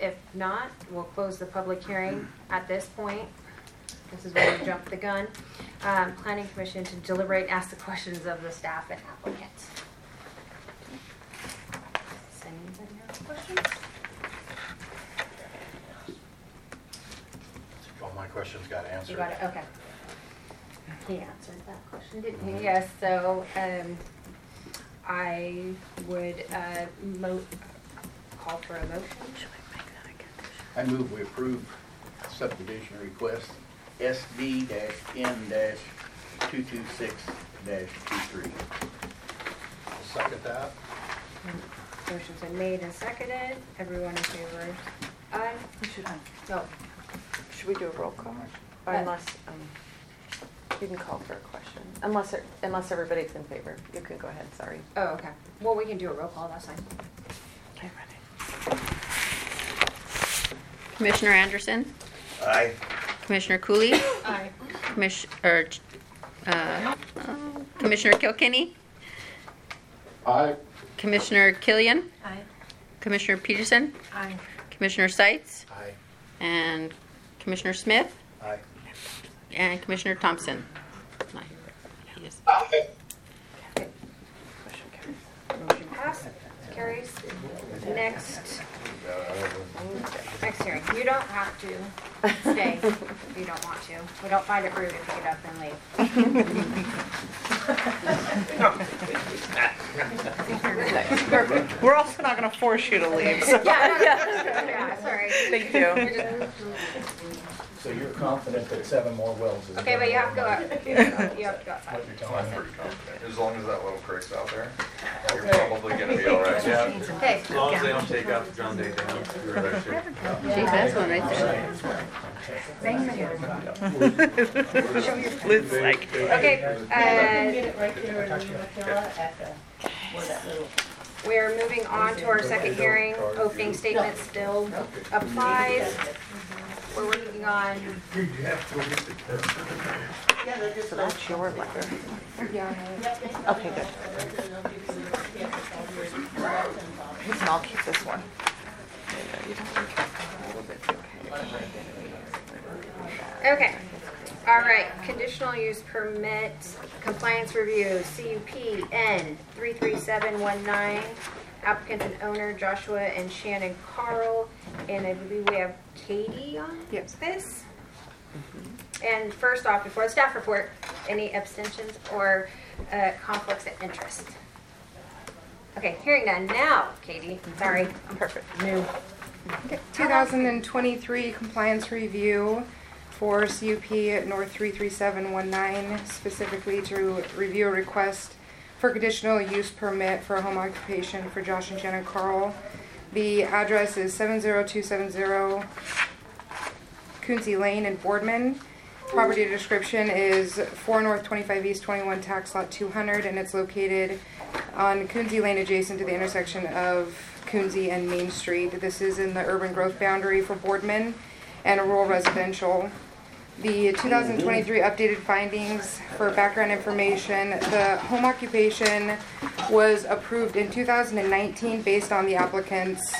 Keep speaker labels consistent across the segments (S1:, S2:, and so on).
S1: if not, we'll close the public hearing at this point. This is where we jump the gun. Planning Commission to deliberate and ask the questions of the staff and applicants. Does anybody have questions?
S2: All my questions got answered.
S1: You got it, okay. He answered that question, didn't he? Yes, so I would call for a motion.
S3: I move we approve subdivision request SD-N-226-23.
S2: I'll second that.
S1: Motion's been made and seconded. Everyone in favor? Aye. No.
S4: Should we do a roll call? Or unless, you can call for a question. Unless everybody's in favor. You can go ahead, sorry.
S1: Oh, okay. Well, we can do a roll call, that's fine.
S4: Okay, ready.
S5: Commissioner Anderson,
S3: Aye.
S5: Commissioner Cooley,
S1: Aye.
S5: Commissioner Kilkenny,
S2: Aye.
S5: Commissioner Killian,
S1: Aye.
S5: Commissioner Peterson,
S1: Aye.
S5: Commissioner Seitz,
S2: Aye.
S5: and Commissioner Smith,
S3: Aye.
S5: and Commissioner Thompson. Not here, but he is.
S1: Motion passed. Carries. Next hearing. You don't have to stay if you don't want to. We don't find it rude if you get up and leave.
S4: We're also not going to force you to leave. So.
S1: Yeah, sorry.
S4: Thank you.
S3: So you're confident that 7 more wells is...
S1: Okay, but you have to go out. You have to go outside.
S3: What you're
S6: I'm
S3: telling me.
S6: pretty confident. As long as that little creek's out there, you're probably gonna be all right. Yeah.
S1: Okay.
S6: As long as they don't take out the John Day Dam, you're in that shit.
S5: Geez, that's one right there.
S4: Liz like,
S1: Okay, we're moving on to our second hearing. Opening statement still applies. We're working on,
S4: so that's your letter. Okay, good. Listen, I'll keep this one. You don't think a little bit's okay.
S1: okay. All right, conditional use permit compliance review, CUP N 33719. Applicant and owner Joshua and Shannon Carl, and I believe we have Katie on this. And first off, before the staff report, any abstentions or conflicts of interest? Okay, hearing none. Now, Katie, sorry, I'm perfect. New.
S7: Okay, 2023 compliance review for CUP North 33719, specifically to review a request for conditional use permit for a home occupation for Josh and Shannon Carl. The address is 70270 Coonsey Lane in Boardman. Property description is 4 North 25 East 21 Tax Lot 200, and it's located on Coonsey Lane adjacent to the intersection of Coonsey and Main Street. This is in the urban growth boundary for Boardman and a rural residential. The 2023 updated findings for background information. The home occupation was approved in 2019 based on the applicant's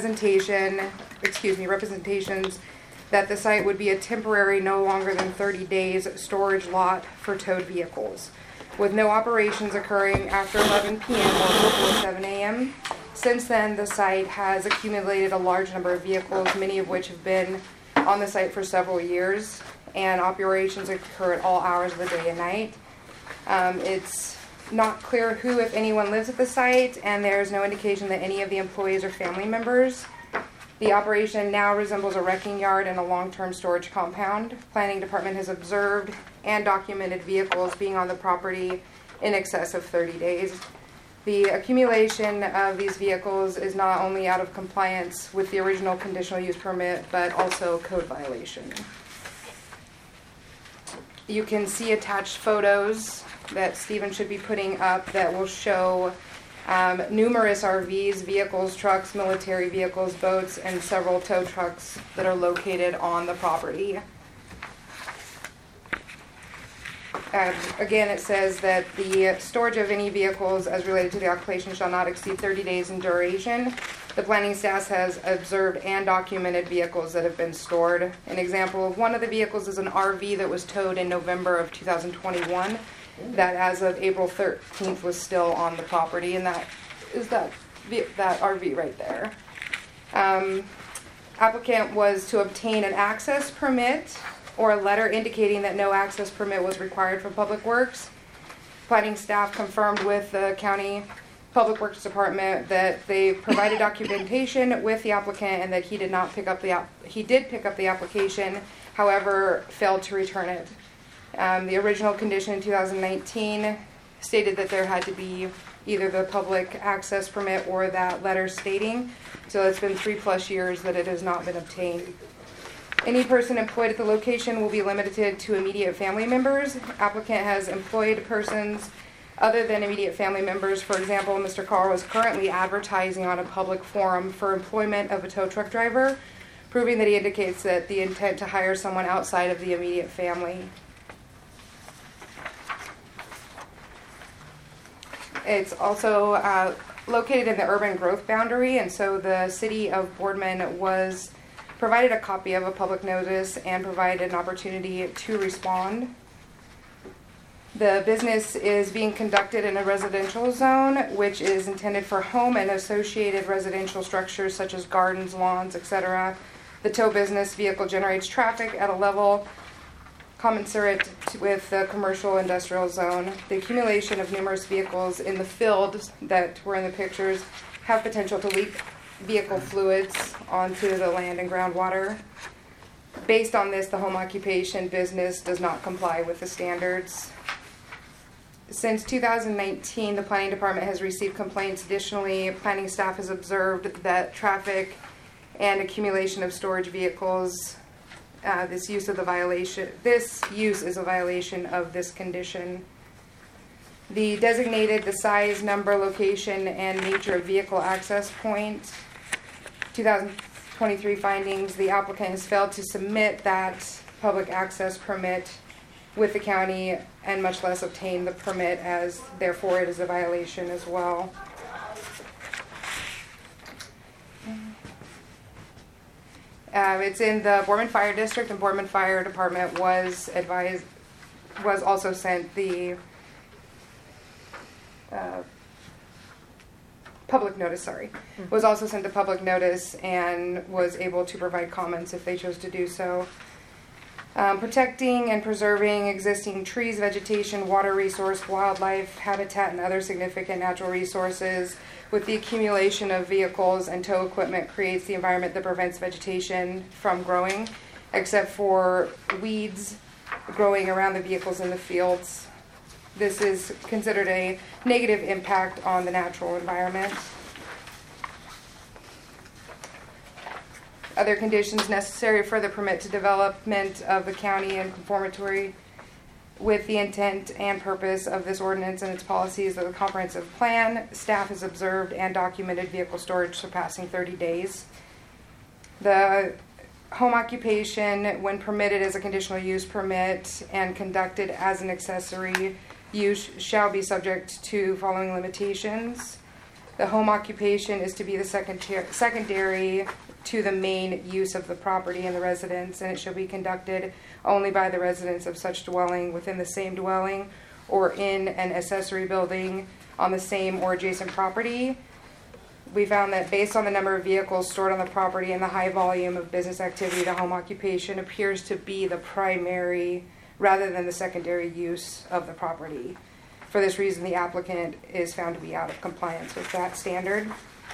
S7: representations that the site would be a temporary, no longer than 30 days storage lot for towed vehicles, with no operations occurring after 11 p.m. or before 7 a.m. Since then, the site has accumulated a large number of vehicles, many of which have been on the site for several years, and operations occur at all hours of the day and night. It's not clear who, if anyone, lives at the site, and there's no indication that any of the employees are family members. The operation now resembles a wrecking yard and a long-term storage compound. Planning Department has observed and documented vehicles being on the property in excess of 30 days. The accumulation of these vehicles is not only out of compliance with the original conditional use permit, but also a code violation. You can see attached photos that Stephen should be putting up that will show numerous RVs, vehicles, trucks, military vehicles, boats, and several tow trucks that are located on the property. Again, it says that the storage of any vehicles as related to the occupation shall not exceed 30 days in duration. The planning staff has observed and documented vehicles that have been stored. An example of one of the vehicles is an RV that was towed in November of 2021 that as of April 13th was still on the property, and that is that RV right there. Applicant was to obtain an access permit or a letter indicating that no access permit was required for Public Works. Planning staff confirmed with the County Public Works Department that they provided documentation with the applicant and that he did pick up the application, however, failed to return it. The original condition in 2019 stated that there had to be either the public access permit or that letter stating. So it's been 3+ years that it has not been obtained. Any person employed at the location will be limited to immediate family members. Applicant has employed persons other than immediate family members. For example, Mr. Carl is currently advertising on a public forum for employment of a tow truck driver, proving that he indicates that the intent to hire someone outside of the immediate family. It's also located in the urban growth boundary, and so the city of Boardman was provided a copy of a public notice and provided an opportunity to respond. The business is being conducted in a residential zone, which is intended for home and associated residential structures such as gardens, lawns, etc. The tow business vehicle generates traffic at a level commensurate with the commercial industrial zone. The accumulation of numerous vehicles in the field that were in the pictures have potential to leak vehicle fluids onto the land and groundwater. Based on this, the home occupation business does not comply with the standards. Since 2019, the planning department has received complaints. Additionally, planning staff has observed that traffic and accumulation of storage vehicles, this use is a violation of this condition. The designated, the size, number, location, and nature of vehicle access point. 2023 findings, the applicant has failed to submit that public access permit with the county and much less obtain the permit, as therefore it is a violation as well. It's in the Boardman Fire District, and Boardman Fire Department was also sent the public notice, was also sent the public notice and was able to provide comments if they chose to do so. Protecting and preserving existing trees, vegetation, water resource, wildlife, habitat, and other significant natural resources with the accumulation of vehicles and tow equipment creates the environment that prevents vegetation from growing, except for weeds growing around the vehicles in the fields. This is considered a negative impact on the natural environment. Other conditions necessary for the permit to development of the county in conformity with the intent and purpose of this ordinance and its policies of the comprehensive plan. Staff has observed and documented vehicle storage surpassing 30 days. The home occupation, when permitted as a conditional use permit and conducted as an accessory use, shall be subject to following limitations. The home occupation is to be the secondary to the main use of the property and the residence, and it shall be conducted only by the residents of such dwelling within the same dwelling or in an accessory building on the same or adjacent property. We found that based on the number of vehicles stored on the property and the high volume of business activity, the home occupation appears to be the primary rather than the secondary use of the property. For this reason, the applicant is found to be out of compliance with that standard.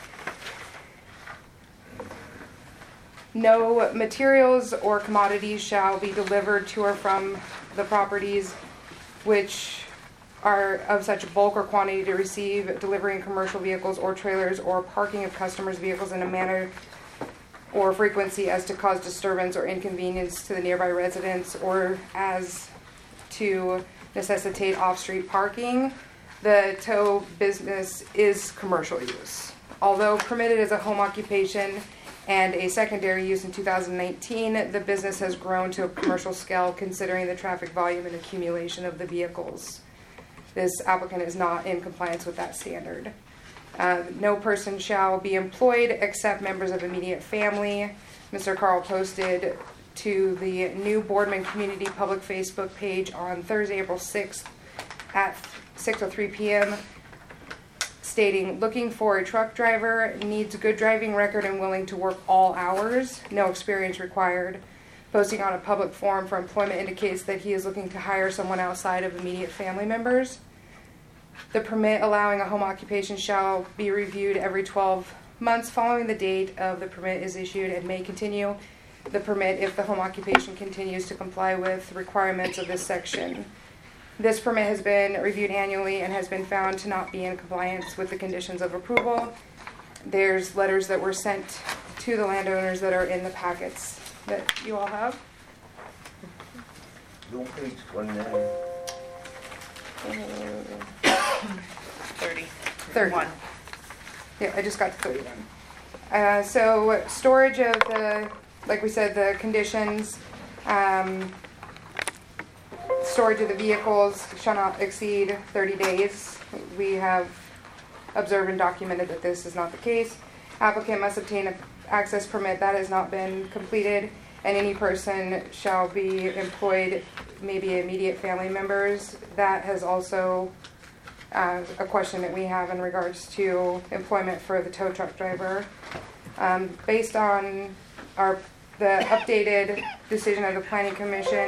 S7: No materials or commodities shall be delivered to or from the properties which are of such bulk or quantity to receive delivering commercial vehicles or trailers or parking of customers' vehicles in a manner or frequency as to cause disturbance or inconvenience to the nearby residents or as to necessitate off-street parking. The tow business is commercial use. Although permitted as a home occupation and a secondary use in 2019, the business has grown to a commercial scale considering the traffic volume and accumulation of the vehicles. This applicant is not in compliance with that standard. No person shall be employed except members of immediate family. Mr. Carl posted to the new Boardman Community Public Facebook page on Thursday, April 6th at 6:03 p.m. stating, looking for a truck driver, needs a good driving record and willing to work all hours, no experience required. Posting on a public forum for employment indicates that he is looking to hire someone outside of immediate family members. The permit allowing a home occupation shall be reviewed every 12 months following the date of the permit is issued and may continue the permit if the home occupation continues to comply with requirements of this section. This permit has been reviewed annually and has been found to not be in compliance with the conditions of approval. There's letters that were sent to the landowners that are in the packets that you all have.
S8: Don't page 29.
S4: 30.
S7: 30. Yeah, I just got to 31. So storage of the, like we said, the conditions, storage of the vehicles shall not exceed 30 days. We have observed and documented that this is not the case. Applicant must obtain an access permit that has not been completed, and any person shall be employed, maybe immediate family members. That has also a question that we have in regards to employment for the tow truck driver. Based on the updated decision of the Planning Commission,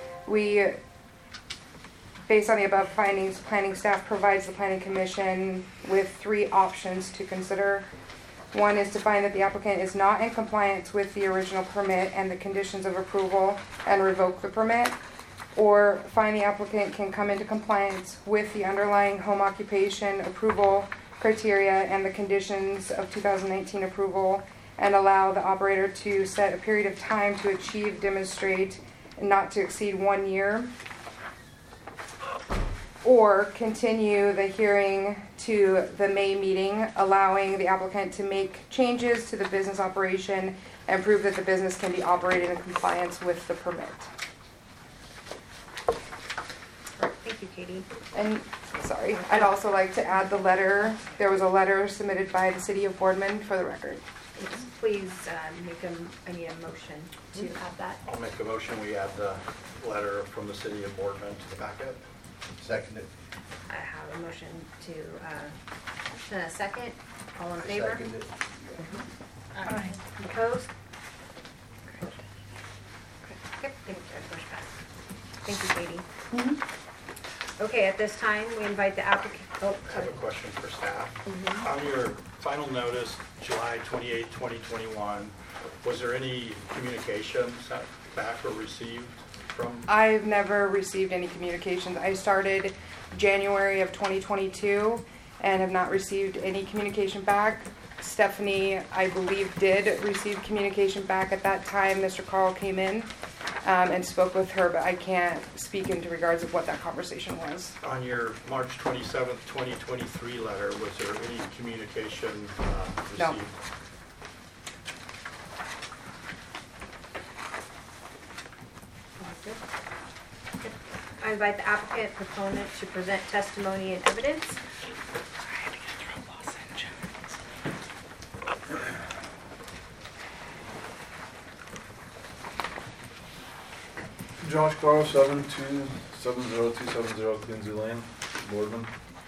S7: based on the above findings, planning staff provides the Planning Commission with 3 options to consider. One is to find that the applicant is not in compliance with the original permit and the conditions of approval and revoke the permit, or find the applicant can come into compliance with the underlying home occupation approval criteria and the conditions of 2019 approval and allow the operator to set a period of time to achieve, demonstrate, and not to exceed 1 year, or continue the hearing to the May meeting, allowing the applicant to make changes to the business operation and prove that the business can be operated in compliance with the permit.
S1: Thank you, Katie.
S7: And, sorry, I'd also like to add the letter. There was a letter submitted by the City of Boardman for the record.
S1: Please I need a motion to add that.
S2: I'll make a motion, we add the letter from the city of Boardman to the packet.
S8: Seconded.
S1: I have a motion to second. All in favor?
S8: Seconded.
S1: Aye. Opposed? Yep, thank you. Motion passed. Thank you, Katie. Okay, at this time, we invite the applicant.
S2: I have a question for staff. On your final notice, July 28, 2021, was there any communication sent back or received from?
S7: I've never received any communications. I started January of 2022 and have not received any communication back. Stephanie, I believe, did receive communication back at that time. Mr. Carl came in and spoke with her, but I can't speak into regards of what that conversation was.
S2: On your March 27th, 2023 letter, was there any communication received?
S7: No.
S1: I invite the applicant proponent to present testimony and evidence.
S9: Josh Carl, 7270270 Quincy Lane, Boardman.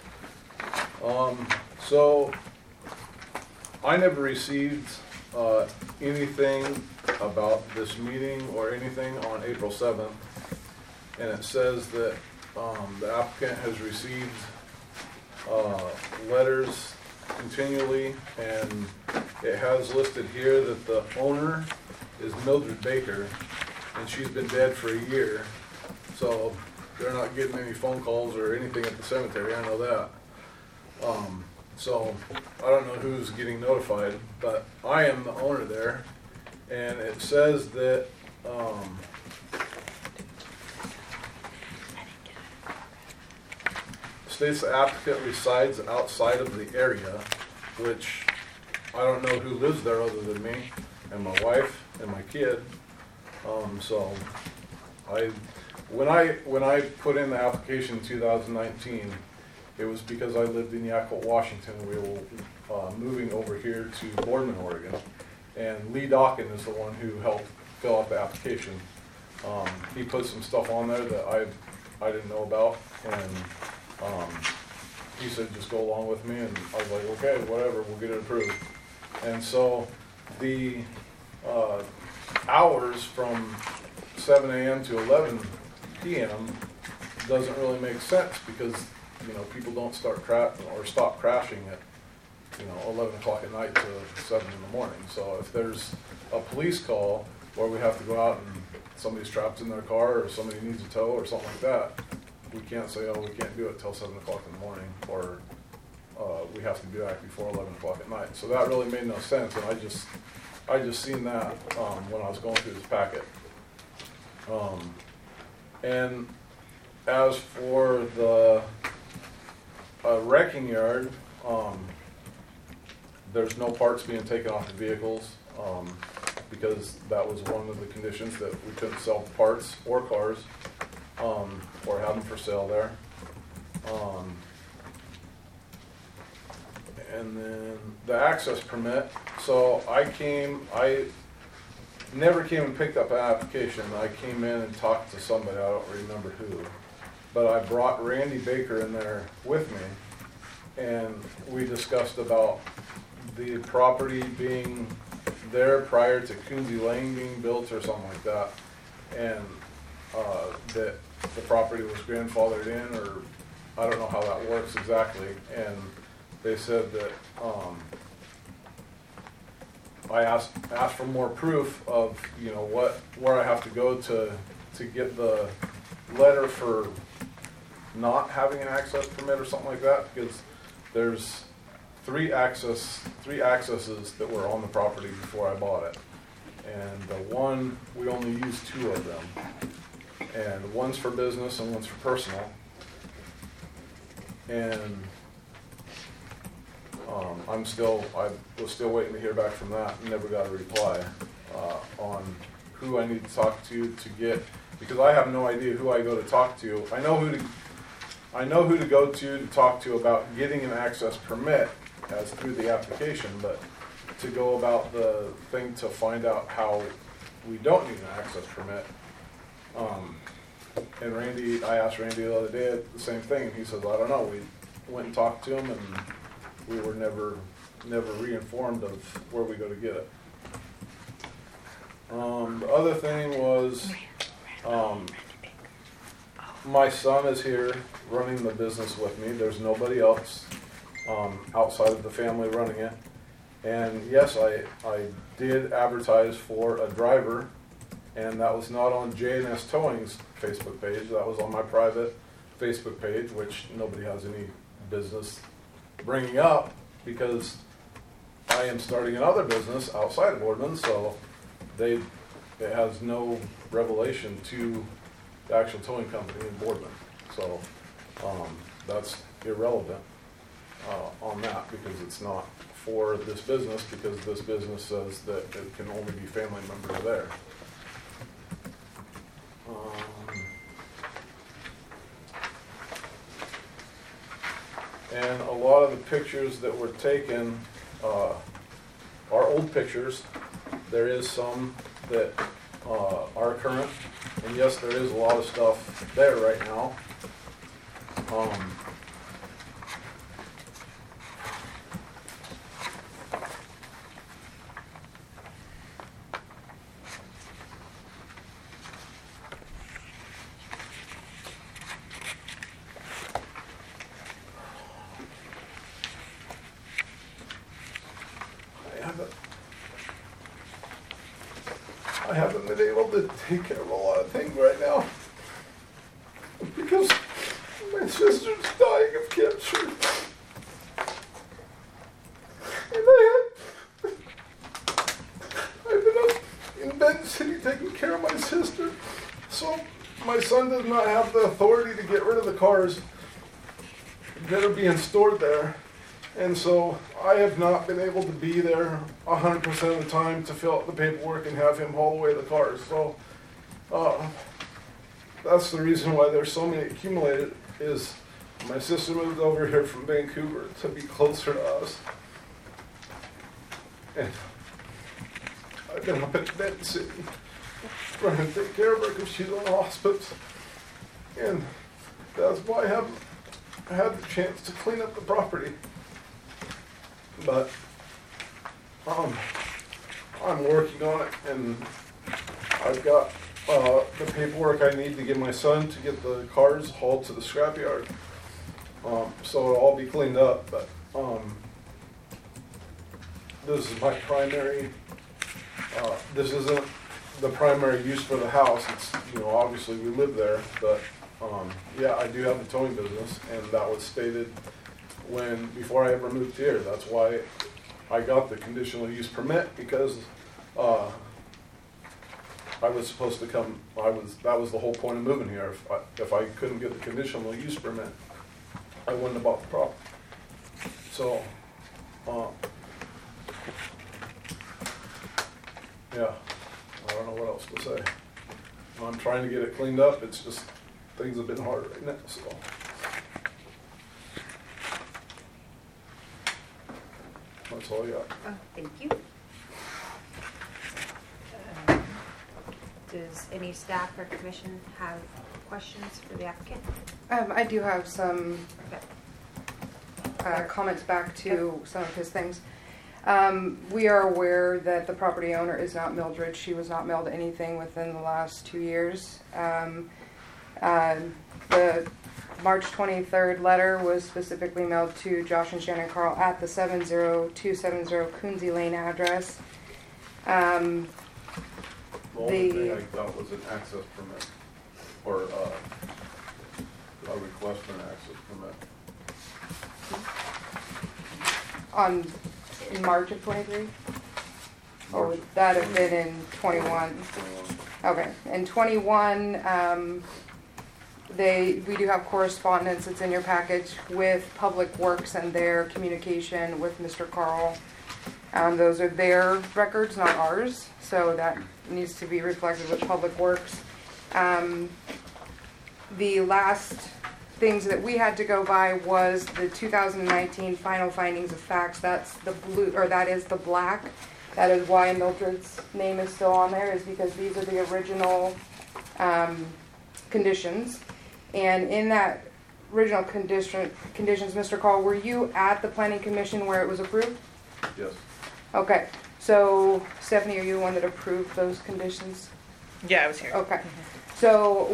S9: So I never received anything about this meeting or anything on April 7th, and it says that the applicant has received letters continually, and it has listed here that the owner is Mildred Baker, and she's been dead for a year, so they're not getting any phone calls or anything at the cemetery, I know that. So I don't know who's getting notified, but I am the owner there, and it says that states the applicant resides outside of the area, which I don't know who lives there other than me and my wife and my kid. So when I put in the application in 2019, it was because I lived in Yakult, Washington, and we were moving over here to Boardman, Oregon. And Lee Dawkins is the one who helped fill out the application. He put some stuff on there that I didn't know about, and he said just go along with me, and I was like, okay, whatever, we'll get it approved. And so the hours from 7 a.m. to 11 p.m. doesn't really make sense because, you know, people don't start stop crashing at, you know, 11 o'clock at night to 7 in the morning. So if there's a police call where we have to go out and somebody's trapped in their car or somebody needs a tow or something like that, we can't say, oh, we can't do it till 7 o'clock in the morning, or we have to be back before 11 o'clock at night. So that really made no sense, and I just seen that when I was going through this packet. And as for the wrecking yard, there's no parts being taken off the vehicles because that was one of the conditions, that we couldn't sell parts or cars or have them for sale there. And then the access permit. So I never came and picked up an application. I came in and talked to somebody, I don't remember who. But I brought Randy Baker in there with me, and we discussed about the property being there prior to Coonsey Lane being built or something like that, and that the property was grandfathered in, or I don't know how that works exactly. And they said that I asked for more proof of, you know, where I have to go to get the letter for not having an access permit or something like that, because there's three accesses that were on the property before I bought it, and the one, we only used 2 of them, and one's for business and one's for personal. And I was still waiting to hear back from that, and never got a reply on who I need to talk to get, because I have no idea who I go to talk to. I know who to go to talk to about getting an access permit as through the application, but to go about the thing to find out how we don't need an access permit. And I asked Randy the other day the same thing, and he says, I don't know. We went and talked to him, and we were never re-informed of where we go to get it. The other thing was, my son is here running the business with me. There's nobody else outside of the family running it. And yes, I did advertise for a driver, and that was not on J&S Towing's Facebook page. That was on my private Facebook page, which nobody has any business bringing up, because I am starting another business outside of Boardman, so it has no relation to the actual towing company in Boardman. So that's irrelevant on that, because it's not for this business, because this business says that it can only be family members there. And a lot of the pictures that were taken are old pictures. There is some that are current, and yes, there is a lot of stuff there right now. I haven't been able to take care of a lot of things right now because my sister's dying of cancer. And I've been up in Benton City taking care of my sister. So my son does not have the authority to get rid of the cars that are being stored there. And so I have not been able to be there 100% of the time to fill out the paperwork and have him haul away the cars. So that's the reason why there's so many accumulated, is My sister moved over here from Vancouver to be closer to us. And I've been up at Benton City trying to take care of her because she's on hospice. And that's why I haven't had the chance to clean up the property. But I'm working on it, and I've got the paperwork I need to get my son to get the cars hauled to the scrapyard. So it'll all be cleaned up, but this is my primary, this isn't the primary use for the house. It's, you know, obviously we live there, but yeah, I do have a towing business, and that was stated before I ever moved here. That's why I got the conditional use permit, because I was supposed to come, that was the whole point of moving here. If I couldn't get the conditional use permit, I wouldn't have bought the property. So, yeah, I don't know what else to say. I'm trying to get it cleaned up. It's just, things have been hard right now, so. That's all I got.
S1: Oh, thank you. Does any staff or commission have questions for the applicant?
S7: I do have some
S1: Okay.
S7: comments back to some of his things. We are aware that the property owner is not Mildred. She was not mailed anything within the last 2 years. The March 23rd letter was specifically mailed to Josh and Shannon Carl at the 70270 Coonsey Lane address.
S9: The only
S7: The-
S9: thing I got was an access permit, or a request for an access permit.
S7: In March of 23? Or
S9: March
S7: would that have been in 21? Okay, in 21, we do have correspondence, it's in your package, with Public Works and their communication with Mr. Carl. Those are their records, not ours, so that needs to be reflected with Public Works. The last things that we had to go by was the 2019 final findings of facts. That's the blue, or that is the black. That is why Mildred's name is still on there, is because these are the original conditions. And in that original conditions, Mr. Carl, were you at the Planning Commission where it was approved?
S9: Yes.
S7: Okay, so Stephanie, are you the one that approved those conditions?
S4: Yeah, I was here.
S7: Okay, so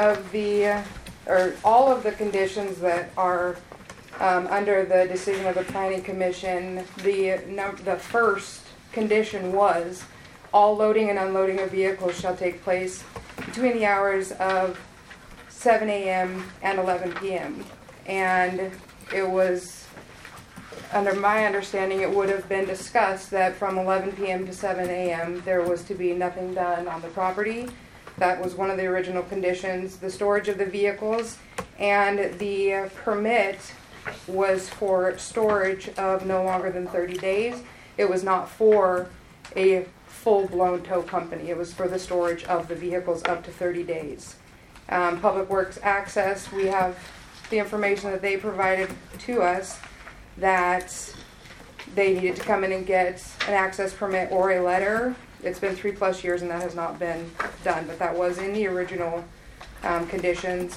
S7: all of the conditions that are under the decision of the Planning Commission, the first condition was, all loading and unloading of vehicles shall take place between the hours of 7 a.m. and 11 p.m. And it was, under my understanding, it would have been discussed that from 11 p.m. to 7 a.m. there was to be nothing done on the property. That was one of the original conditions. The storage of the vehicles, and the permit was for storage of no longer than 30 days. It was not for a full-blown tow company. It was for the storage of the vehicles up to 30 days. Public Works access, we have the information that they provided to us that they needed to come in and get an access permit or a letter. It's been 3+ years and that has not been done, but that was in the original conditions.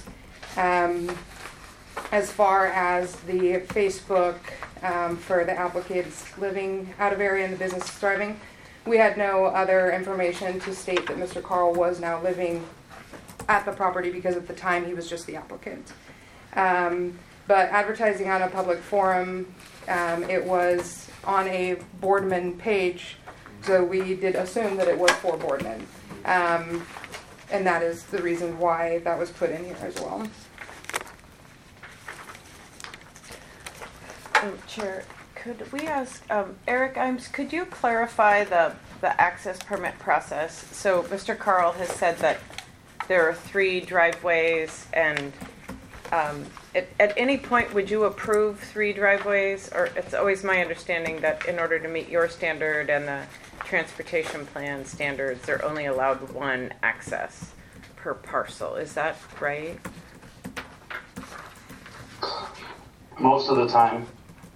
S7: As far as the Facebook for the applicants living out of area and the business thriving, we had no other information to state that Mr. Carl was now living at the property, because at the time he was just the applicant. But advertising on a public forum, it was on a Boardman page, so we did assume that it was for Boardman. And that is the reason why that was put in here as well.
S4: Chair, could we ask, Eric Imes, could you clarify the access permit process? So Mr. Carl has said that there are 3 driveways, and at any point would you approve 3 driveways? Or it's always my understanding that in order to meet your standard and the transportation plan standards, they're only allowed 1 access per parcel. Is that right?
S10: most of the time.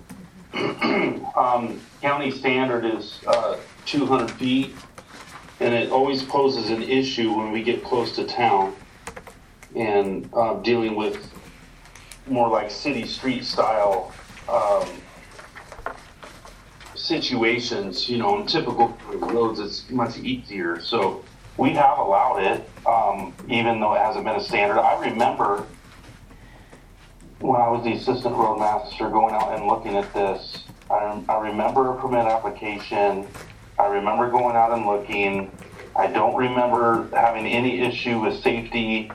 S10: County standard is 200 feet, and it always poses an issue when we get close to town and dealing with more like city street style situations. You know, on typical roads, it's much easier. So we have allowed it, even though it hasn't been a standard. I remember when I was the assistant roadmaster going out and looking at this. I remember a permit application. I remember going out and looking. I don't remember having any issue with safety,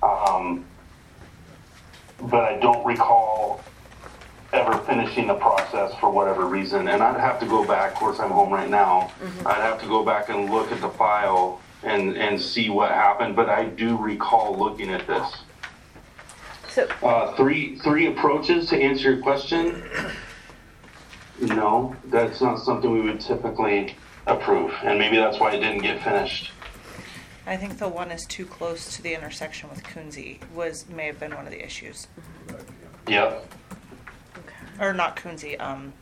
S10: but I don't recall ever finishing the process for whatever reason. And I'd have to go back, of course I'm home right now, I'd have to go back and look at the file and see what happened, but I do recall looking at this.
S4: So,
S10: Three approaches to answer your question. No, that's not something we would typically approve, and maybe that's why it didn't get finished.
S11: I think the one is too close to the intersection with Coonsey may have been one of the issues.
S10: Yep.
S11: Or not Coonsey,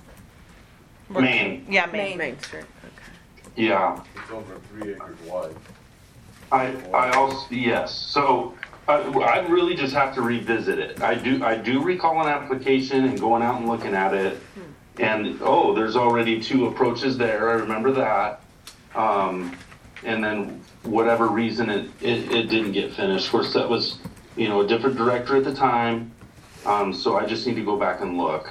S10: Main.
S11: Yeah, Main.
S4: Main Street, okay.
S10: Yeah.
S9: It's over 3 acres wide.
S10: I also, yes. So I really just have to revisit it. I do recall an application and going out and looking at it, and there's already 2 approaches there. I remember that. And then whatever reason it didn't get finished. Of course, that was a different director at the time. So I just need to go back and look.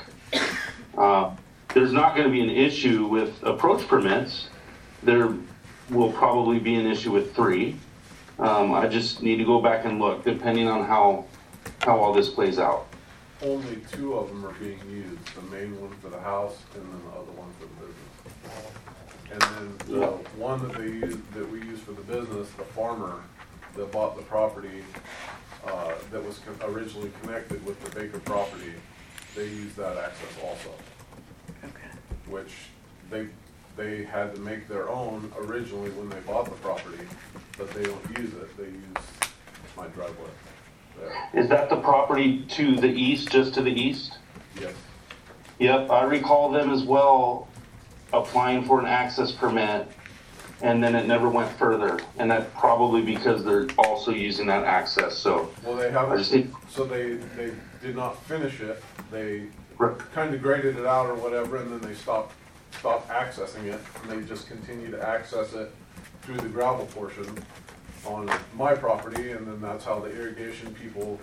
S10: There's not going to be an issue with approach permits. There will probably be an issue with 3. I just need to go back and look, depending on how all this plays out.
S9: Only 2 of them are being used, the main one for the house and then the other one for the business. And then the one that we use for the business, the farmer that bought the property, that was originally connected with the Baker property, they use that access also.
S4: Okay.
S9: Which they had to make their own originally when they bought the property, but they don't use it. They use my driveway there.
S10: Is that the property to the east, just to the east?
S9: Yes.
S10: Yep, I recall them as well applying for an access permit, and then it never went further. And that's probably because they're also using that access, so.
S9: Well, they haven't, so they did not finish it. They kind of graded it out or whatever, and then they stopped accessing it, and they just continue to access it through the gravel portion on my property, and then that's how the irrigation people,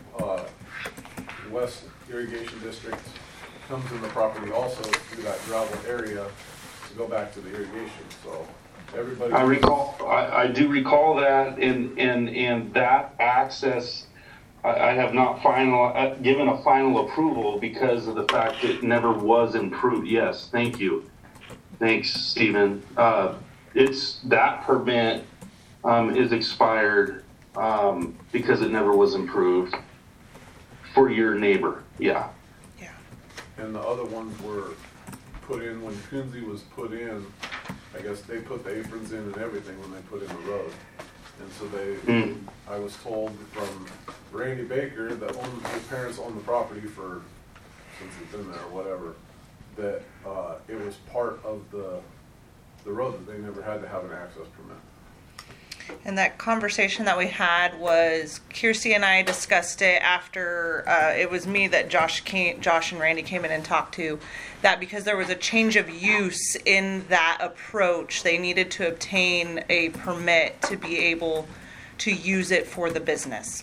S9: West Irrigation District comes in the property also through that gravel area to go back to the irrigation, so everybody.
S10: I do recall that, and that access, I have not given a final approval because of the fact it never was improved. Yes, thank you. Thanks, Stephen. It's that permit is expired because it never was improved for your neighbor. Yeah.
S11: Yeah.
S9: And the other ones were put in when Coonsey was put in. I guess they put the aprons in and everything when they put in the road. And so I was told from Randy Baker, that his parents owned the property since it's been there or whatever, that it was part of the road that they never had to have an access permit.
S11: And that conversation that we had was Kirsty and I discussed it after it was me that Josh and Randy came in and talked to, that because there was a change of use in that approach, they needed to obtain a permit to be able to use it for the business.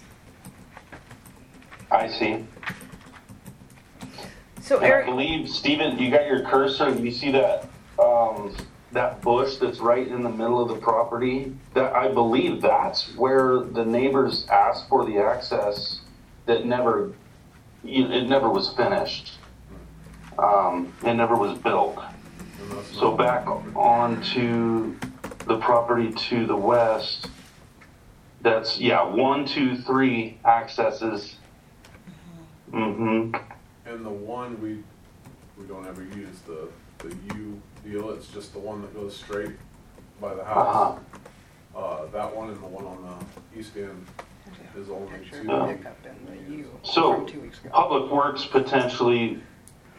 S10: I see.
S4: So
S10: And
S4: Eric,
S10: I believe, Stephen, you got your cursor, you see that that bush that's right in the middle of the property? That, I believe that's where the neighbors asked for the access that it never was finished. It never was built. So back onto the property to the west, that's, 1, 2, 3 accesses. Mm-hmm.
S9: And the one we don't ever use, the U deal, it's just the one that goes straight by the house. That one and the one on the east end is only 2.
S10: So Public Works potentially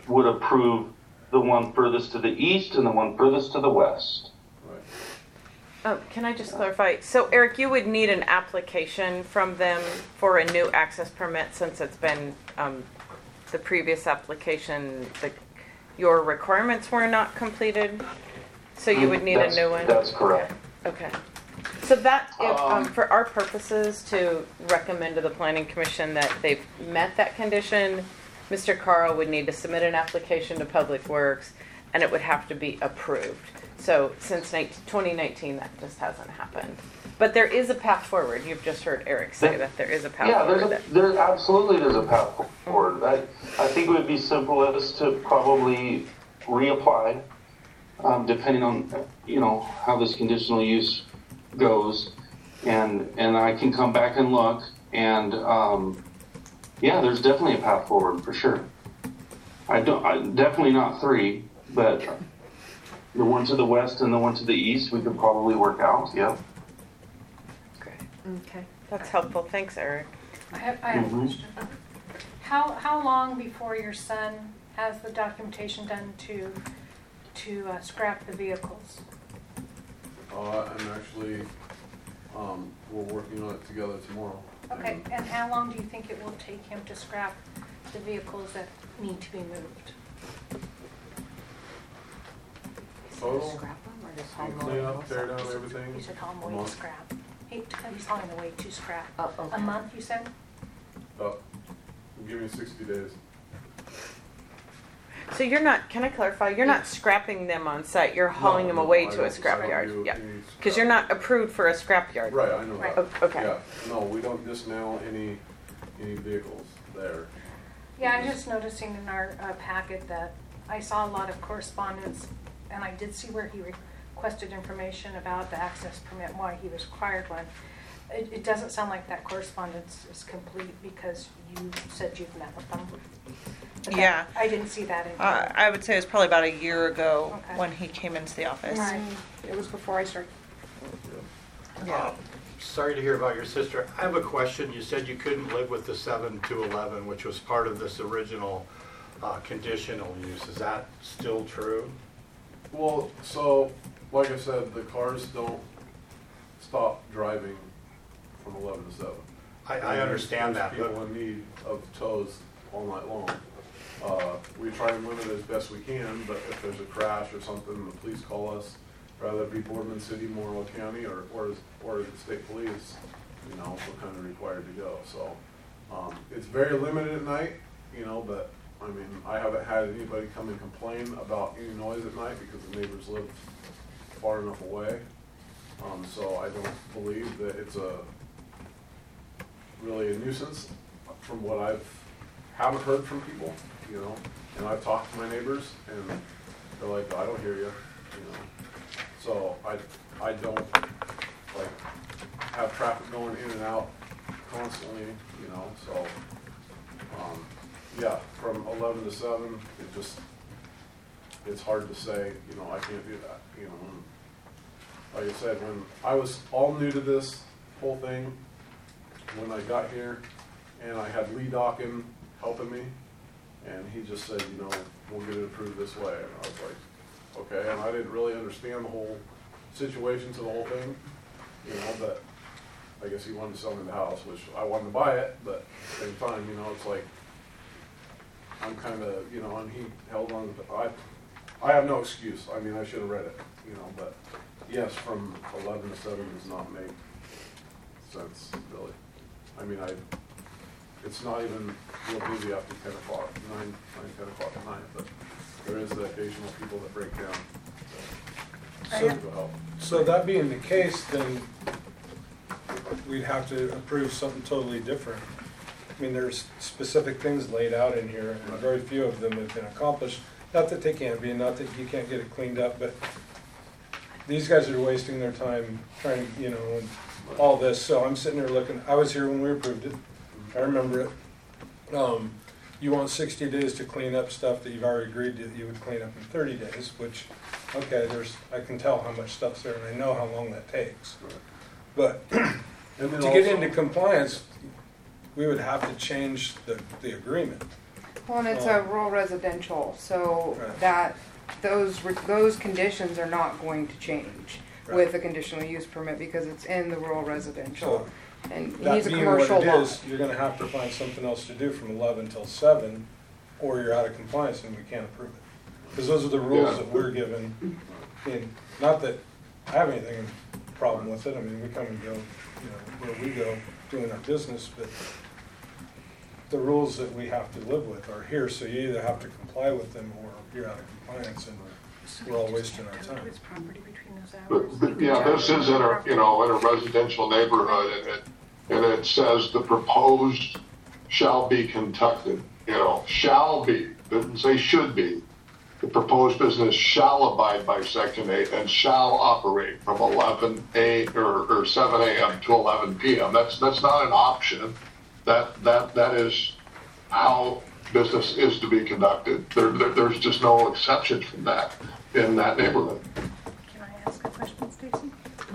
S10: would approve the one furthest to the east and the one furthest to the west.
S4: Can I just clarify? So Eric, you would need an application from them for a new access permit since it's been the previous application, your requirements were not completed, so you would need a new one?
S10: That's correct.
S4: Okay. So that, for our purposes, to recommend to the planning commission that they've met that condition, Mr. Carl would need to submit an application to Public Works, and it would have to be approved. So since 2019, that just hasn't happened. But there is a path forward. You've just heard Eric say that there is a path forward.
S10: There's a path forward. I think it would be simplest to probably reapply, depending on how this conditional use goes, and I can come back and look, and there's definitely a path forward for sure. I definitely not 3, but the one to the west and the one to the east we could probably work out. Yeah.
S4: Great.
S1: Okay.
S4: That's helpful. Thanks, Eric.
S12: I have a question. How long before your son has the documentation done to scrap the vehicles?
S9: I'm actually, we're working on it together tomorrow.
S12: Okay, and how long do you think it will take him to scrap the vehicles that need to be moved?
S9: Total?
S1: Scrap them or just
S9: You
S1: haul
S9: clean
S1: them?
S9: up, tear down everything.
S12: He said haul
S9: A
S12: them away to
S9: month.
S12: scrap. He's hauling away to scrap.
S1: Oh, okay.
S12: A month, you said?
S9: Give me 60 days.
S4: So you're not, can I clarify, you're not scrapping them on site, you're hauling them away to a scrap yard? Yeah, because you're not approved for a scrap yard.
S9: Right, I know that.
S4: Okay.
S9: Yeah, no, we don't dismantle any vehicles there.
S12: Yeah, I'm just noticing in our packet that I saw a lot of correspondence, and I did see where he requested information about the access permit, and why he was required one. It doesn't sound like that correspondence is complete because you said you've met with them. But
S11: Yeah.
S12: I didn't see that in here.
S11: I would say it was probably about a year ago
S12: Okay.
S11: when he came into the office.
S7: Right. It was before I started.
S11: Yeah.
S2: Sorry to hear about your sister. I have a question. You said you couldn't live with the 7 to 11, which was part of this original conditional use. Is that still true?
S9: Well, so, like I said, the cars don't stop driving from 11 to 7.
S2: I understand that,
S9: There's
S2: but
S9: people in need of tows all night long. We try and limit it as best we can, but if there's a crash or something, the police call us, rather it be Boardman City, Morrow County, or the state police, we're kind of required to go. So it's very limited at night, but I mean, I haven't had anybody come and complain about any noise at night because the neighbors live far enough away. So I don't believe that it's really a nuisance from what haven't heard from people, and I've talked to my neighbors and they're like, I don't hear you, So I don't have traffic going in and out constantly, so, from 11 to 7, it's hard to say, I can't do that, Like I said, when I was all new to this whole thing, when I got here, and I had Lee Dawkin helping me, and he just said, we'll get it approved this way, and I was like, okay, and I didn't really understand the whole situation to the whole thing, but I guess he wanted to sell me the house, which I wanted to buy it, but at the same time, it's like, I'm kind of, and he held on, I have no excuse, I mean, I should have read it, but yes, from 11 to 7 does not make sense, really. I mean, it's not even real busy after 10 o'clock, 9, 10 o'clock at night, but there is the occasional people that break down.
S13: So that being the case, then we'd have to approve something totally different. I mean, there's specific things laid out in here, and very few of them have been accomplished. Not that they can't be, not that you can't get it cleaned up, but these guys are wasting their time trying, and all this. So I'm sitting there looking, I was here when we approved it. I remember it. You want 60 days to clean up stuff that you've already agreed that you would clean up in 30 days, which, okay, I can tell how much stuff's there and I know how long that takes. But to get into compliance, we would have to change the agreement.
S7: Well, and it's a rural residential, so
S13: Right.
S7: that, those conditions are not going to change with a conditional use permit because it's in the rural residential. And
S13: That
S7: he's a
S13: being
S7: commercial
S13: what it
S7: lot.
S13: is, you're gonna have to find something else to do from 11 till 7, or you're out of compliance and we can't approve it. Because those are the rules that we're given. And not that I have anything problem with it, I mean, we come and go, you know, where we go doing our business, but the rules that we have to live with are here, so you either have to comply with them or you're out of compliance, and we're all wasting our time.
S12: His property between those hours.
S14: But, yeah, this is in a residential neighborhood, and it says the proposed shall be conducted, shall be, didn't say should be. The proposed business shall abide by Section 8 and shall operate from 11 or 7 a.m. to 11 p.m. That's not an option. That is how business is to be conducted. There's just no exceptions from that in that neighborhood.
S12: Can I ask a question, Stacy?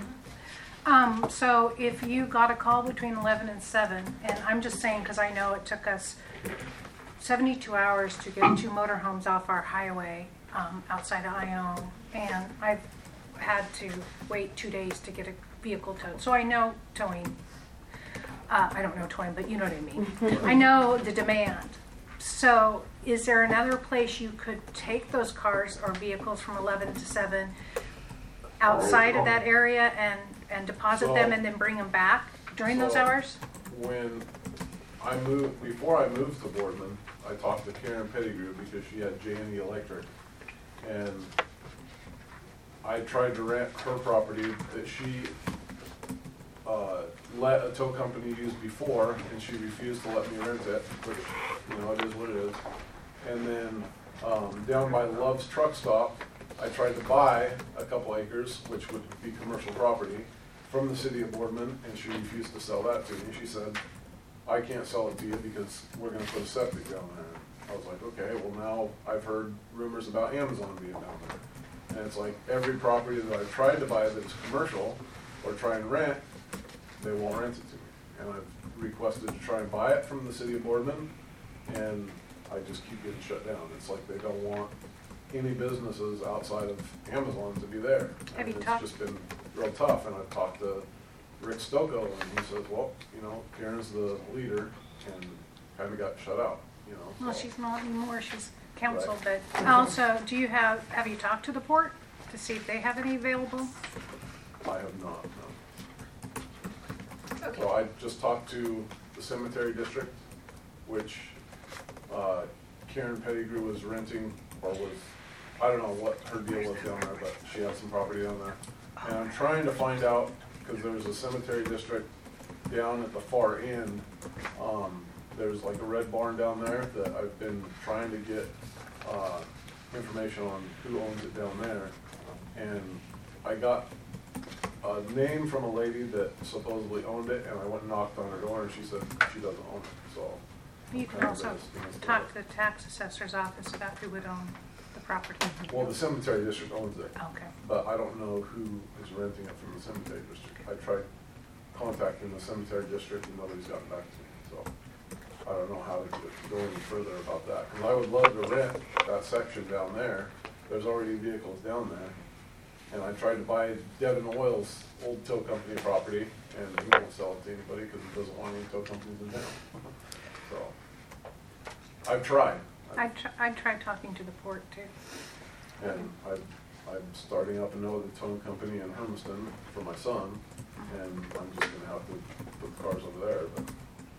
S12: So if you got a call between 11 and 7, and I'm just saying because I know it took us 72 hours to get 2 motorhomes off our highway outside of Ione, and I've had to wait 2 days to get a vehicle towed. So I know towing. I don't know towing, but you know what I mean. I know the demand. So is there another place you could take those cars or vehicles from 11 to 7 outside of that area and deposit them and then bring them back during those hours?
S9: When before I moved to Boardman, I talked to Karen Pettigrew because she had J&E Electric, and I tried to rent her property that she let a tow company use before, and she refused to let me rent it, which, it is what it is. And then down by Love's Truck Stop, I tried to buy a couple acres, which would be commercial property, from the city of Boardman, and she refused to sell that to me. She said, I can't sell it to you because we're gonna put a septic down there. I was like, okay, well now I've heard rumors about Amazon being down there. And it's like every property that I've tried to buy that's commercial or try and rent, they won't rent it to me. And I've requested to try and buy it from the city of Boardman, and I just keep getting shut down. It's like they don't want any businesses outside of Amazon to be there.
S12: Have you
S9: It's
S12: talked?
S9: just been real tough, and I've talked to Rick Stocco, and he says, well, Karen's the leader, and kind of got shut out,
S12: Well,
S9: so.
S12: she's not anymore. She's counsel,
S9: Right.
S12: but also, have you talked to the port to see if they have any available?
S9: I have not, no. So I just talked to the cemetery district, which Karen Pettigrew was renting, or was, I don't know what her deal was down there, but she had some property down there. And I'm trying to find out, because there's a cemetery district down at the far end. There's like a red barn down there that I've been trying to get information on who owns it down there. And I got a name from a lady that supposedly owned it, and I went and knocked on her door, and she said she doesn't own it, so.
S12: You can also talk to the tax assessor's office about who would own the property.
S9: Well, the cemetery district owns it.
S12: Okay.
S9: But I don't know who is renting it from the cemetery district. I tried contacting the cemetery district and nobody's gotten back to me, so I don't know how to go any further about that. Because I would love to rent that section down there. There's already vehicles down there. And I tried to buy Devon Oil's old tow company property, and he won't sell it to anybody because he doesn't want any tow companies in town. So, I've tried.
S12: I'd try talking to the port too.
S9: And I'm starting up another towing company in Hermiston for my son, and I'm just gonna have to put the cars over there, but,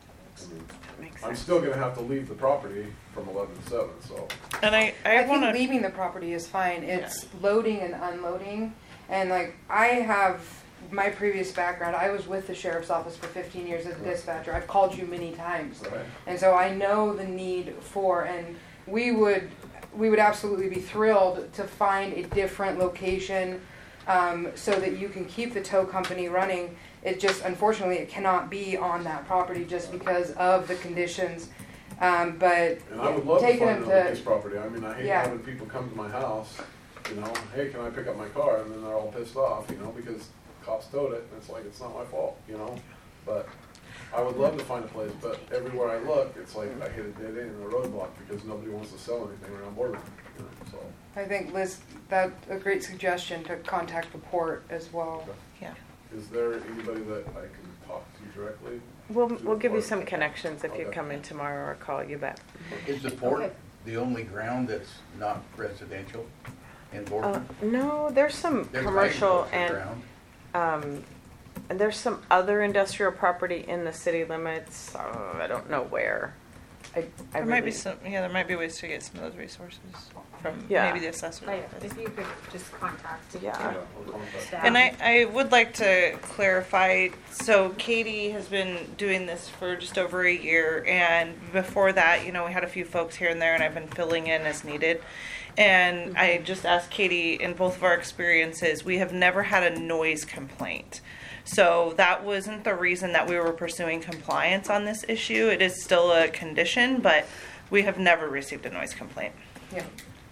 S9: I'm still gonna have to leave the property from 11 to 7, so.
S11: And I
S7: think leaving the property is fine. It's loading and unloading. And like, I have my previous background, I was with the sheriff's office for 15 years as a dispatcher. I've called you many times.
S9: Right.
S7: And so I know the need for, and we would absolutely be thrilled to find a different location so that you can keep the tow company running. It just, unfortunately, it cannot be on that property just because of the conditions. But
S9: And I would love to
S7: taking
S9: find
S7: them
S9: another piece of property. I mean, I hate
S7: Yeah.
S9: having people come to my house, hey, can I pick up my car? And then they're all pissed off, because cops towed it, and it's like, it's not my fault, but. I would love to find a place, but everywhere I look, it's like I hit a dead end or a roadblock because nobody wants to sell anything around Boardman. You know, so.
S7: I think, Liz, that's a great suggestion to contact the port as well.
S11: Yeah.
S9: Is there anybody that I can talk to directly?
S4: We'll give you some connections if you come in tomorrow or call you back.
S8: Is the port the only ground that's not residential in Boardman?
S4: No, there's some
S8: There's
S4: commercial
S8: agriculture
S4: and there's some other industrial property in the city limits. I don't know where.
S11: There might be some. Yeah, there might be ways to get some of those resources from maybe the assessor's office.
S1: If you could just contact.
S4: Yeah.
S1: Staff.
S11: And I would like to clarify, so Katie has been doing this for just over a year, and before that, you know, we had a few folks here and there, and I've been filling in as needed. And I just asked Katie, in both of our experiences, we have never had a noise complaint. So that wasn't the reason that we were pursuing compliance on this issue. It is still a condition, but we have never received a noise complaint.
S1: Yeah.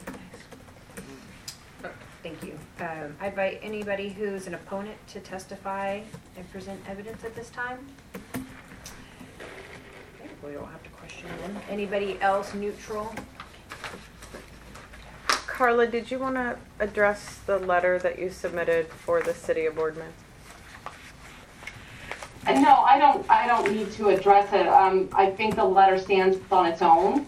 S1: Thank you. I invite anybody who's an opponent to testify and present evidence at this time. Okay, we don't have to question them. Anybody else neutral?
S4: Carla, did you want to address the letter that you submitted for the city of Boardman?
S15: No, I don't need to address it. I think the letter stands on its own.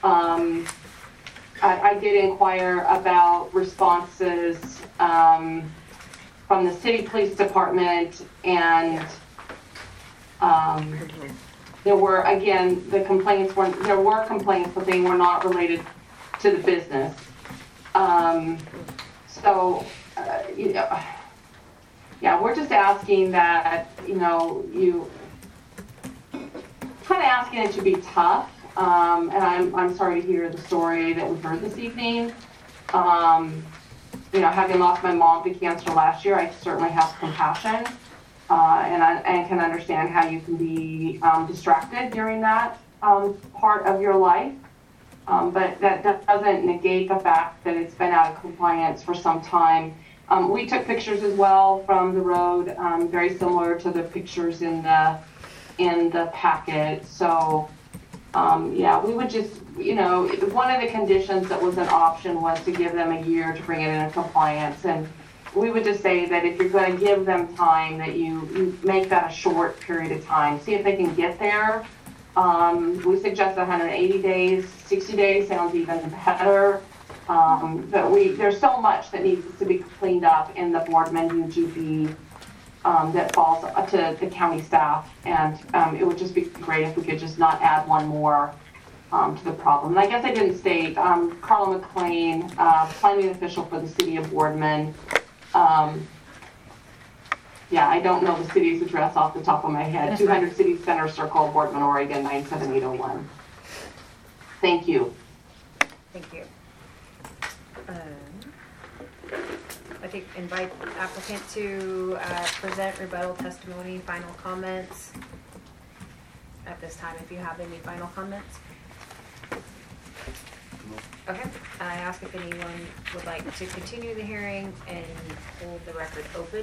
S15: I did inquire about responses from the city police department, and there were, again, there were complaints, but they were not related to the business. You know, yeah, we're just asking that, you know, you kind of asking it to be tough. And I'm sorry to hear the story that we heard this evening. You know, having lost my mom to cancer last year, I certainly have compassion, and can understand how you can be distracted during that part of your life. But that doesn't negate the fact that it's been out of compliance for some time. We took pictures as well from the road, very similar to the pictures in the packet. So, yeah, we would just, you know, one of the conditions that was an option was to give them a year to bring it into compliance. And we would just say that if you're going to give them time, that you make that a short period of time. See if they can get there. We suggest 180 days, 60 days sounds even better. But there's so much that needs to be cleaned up in the Boardman UGB that falls to the county staff, and it would just be great if we could just not add one more to the problem. And I guess I didn't state, Carla McLean, planning official for the city of Boardman. Yeah, I don't know the city's address off the top of my head. 200 City Center Circle, Boardman, Oregon, 97801. Thank you.
S1: Thank you. I think invite applicant to present rebuttal testimony, final comments at this time, if you have any final comments. Okay, I ask if anyone would like to continue the hearing and hold the record open.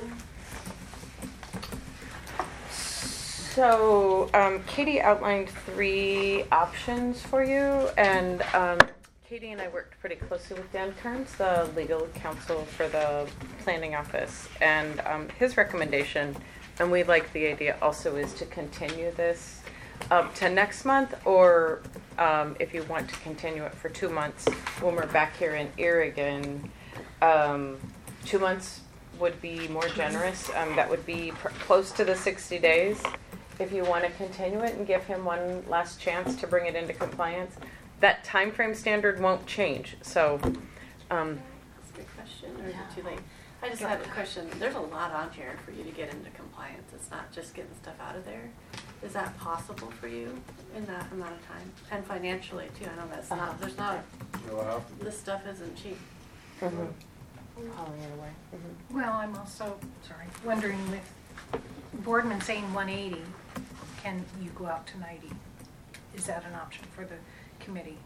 S4: So Katie outlined 3 options for you, and Katie and I worked pretty closely with Dan Kearns, the legal counsel for the planning office, and his recommendation, and we like the idea also, is to continue this to next month, or if you want to continue it for 2 months when we're back here in Oregon. 2 months would be more generous. That would be close to the 60 days if you want to continue it and give him one last chance to bring it into compliance. That time frame standard won't change. So,
S5: That's a good question, or is it too late? I just have a question. There's a lot on here for you to get into compliance. It's not just getting stuff out of there. Is that possible for you in that amount of time? And financially too. I know that's not, there's not, this stuff isn't cheap.
S4: hauling it away.
S12: Well, I'm also, wondering with Boardman saying 180, can you go out to 90? Is that an option for the commission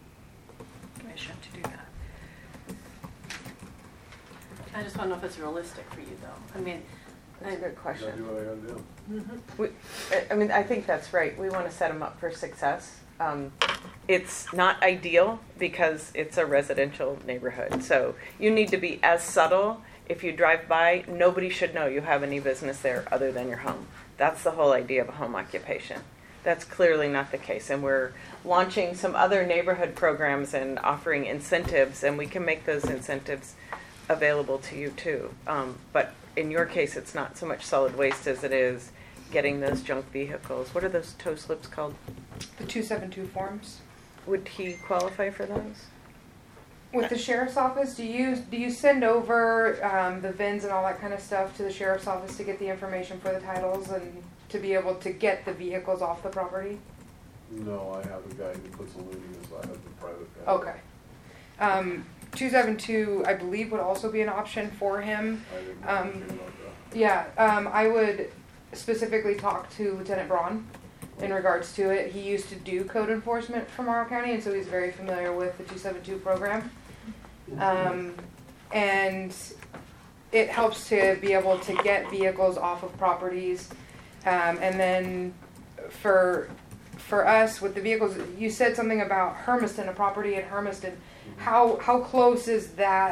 S12: to do that?
S5: I just want to know if it's realistic for you though. I mean,
S4: That's a good
S9: Gotta
S4: question.
S9: do what I gotta do.
S4: I mean, I think that's right. We want to set them up for success. It's not ideal because it's a residential neighborhood. So you need to be as subtle. If you drive by, nobody should know you have any business there other than your home. That's the whole idea of a home occupation. That's clearly not the case. And we're launching some other neighborhood programs and offering incentives, and we can make those incentives available to you too. But in your case, it's not so much solid waste as it is getting those junk vehicles. What are those tow slips called?
S7: The 272 forms.
S4: Would he qualify for those?
S7: With the sheriff's office, do you send over the VINs and all that kind of stuff to the sheriff's office to get the information for the titles and to be able to get the vehicles off the property?
S9: No, I have a guy who puts aluminum, so I have the private guy.
S7: Okay. 272, I believe, would also be an option for him.
S9: I didn't know anything about that.
S7: Yeah, I would specifically talk to Lieutenant Braun in regards to it. He used to do code enforcement for Morrow County, and so he's very familiar with the 272 program. And it helps to be able to get vehicles off of properties. And then for us with the vehicles, you said something about Hermiston, a property in Hermiston. How close is that